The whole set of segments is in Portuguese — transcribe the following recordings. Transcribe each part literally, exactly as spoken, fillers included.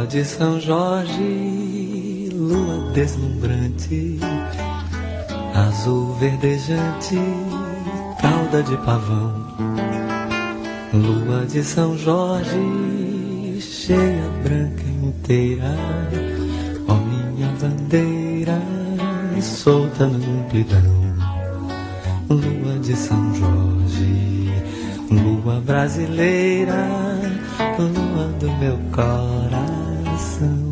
Lua de São Jorge, lua deslumbrante, azul verdejante, cauda de pavão. Lua de São Jorge, cheia, branca inteira, ó minha bandeira, solta na amplidão. Lua de São Jorge, lua brasileira, lua do meu coração.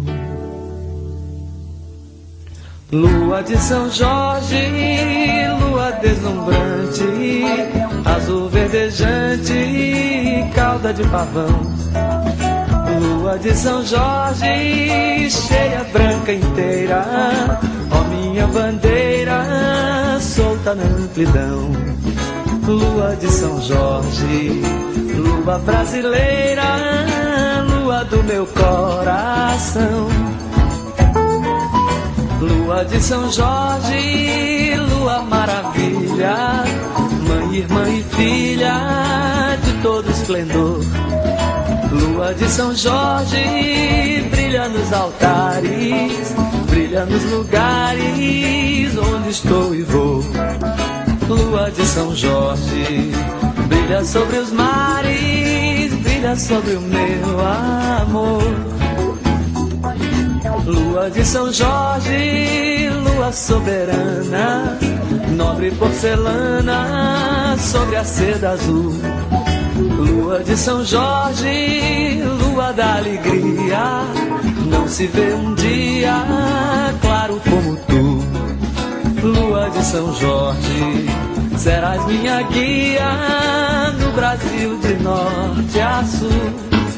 Lua de São Jorge, lua deslumbrante, azul verdejante, cauda de pavão. Lua de São Jorge, cheia, branca inteira, ó minha bandeira, solta na amplidão. Lua de São Jorge, lua brasileira, lua do meu coração. Lua de São Jorge, lua maravilha, mãe, irmã e filha de todo esplendor. Lua de São Jorge, brilha nos altares, brilha nos lugares onde estou e vou. Lua de São Jorge, brilha sobre os mares, brilha sobre o meu amor. Lua de São Jorge, lua soberana, nobre porcelana sobre a seda azul. Lua de São Jorge, lua da alegria, não se vê um dia claro como tu. Lua de São Jorge, serás minha guia no Brasil de norte a sul.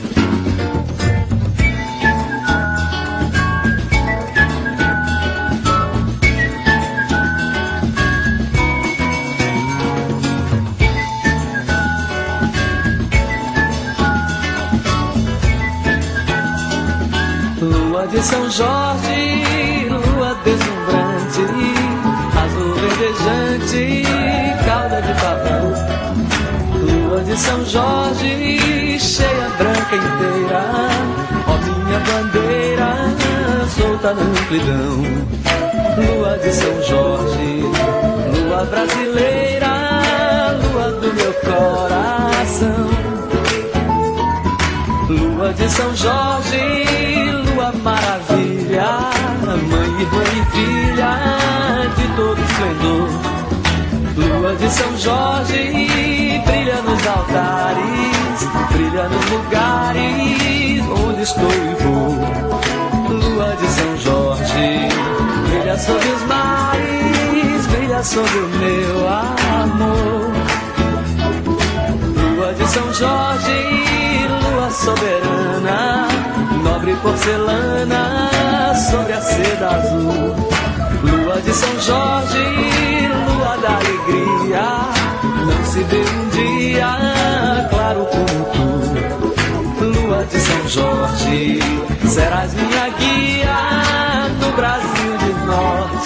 Lua de São Jorge, lua deslumbrante, azul verdejante, cauda de pavão. Lua de São Jorge, cheia, branca inteira, ó minha bandeira, solta na amplidão. Lua de São Jorge, lua brasileira, lua do meu coração. Lua de São Jorge, lua maravilha, mãe, irmã e filha de todo esplendor. Lua de São Jorge, brilha nos altares, brilha nos lugares onde estou e vou. Lua de São Jorge, brilha sobre os mares, brilha sobre o meu amor. Lua de São Jorge, lua soberana, nobre porcelana sobre a seda azul. Lua de São Jorge, lua da alegria, não se vê um dia claro como tu. Lua de São Jorge, serás minha guia no Brasil de norte